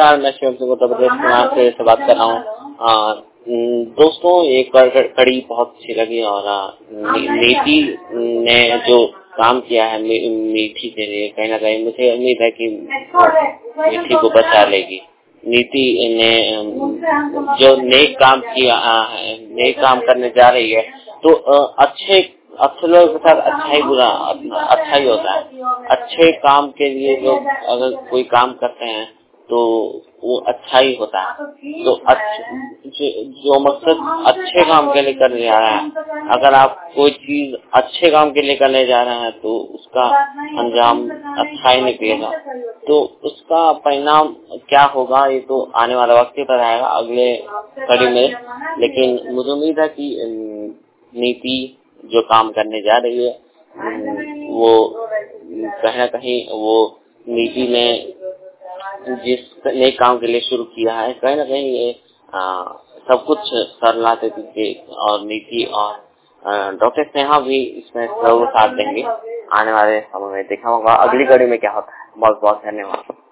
नमस्कार, मैं शिवम सिंह उत्तर प्रदेश से बात कर रहा हूँ। दोस्तों, एक कड़ी बहुत अच्छी लगी और नीति ने जो काम किया है मीठी के लिए, कहीं ना कहीं मुझे उम्मीद है कि मीठी को बचा लेगी। नीति ने जो नेक काम किया है, नेक काम करने जा रही है, तो अच्छे लोगों के साथ अच्छा ही बुरा अच्छा ही होता है। अच्छे काम के लिए लोग अगर कोई काम करते हैं तो वो अच्छा ही होता है। तो जो मकसद अच्छे काम के लिए करने जा रहा है, अगर आप कोई चीज अच्छे काम के लिए करने जा रहे हैं तो उसका अंजाम अच्छा ही निकलेगा। तो उसका परिणाम क्या होगा ये तो आने वाला वक्त ही बताएगा अगले कड़ी में। लेकिन मुझे उम्मीद है कि नीति जो काम करने जा रही है वो कहीं ना कहीं वो नीति ने जिस नए काम के लिए शुरू किया है, कहीं ना कहीं ये सब कुछ सरलाते थे और नीति और डॉक्टर स्नेहा भी इसमें जरूर साथ देंगे। आने वाले समय में देखा होगा अगली कड़ी में क्या होता है। बहुत बहुत धन्यवाद।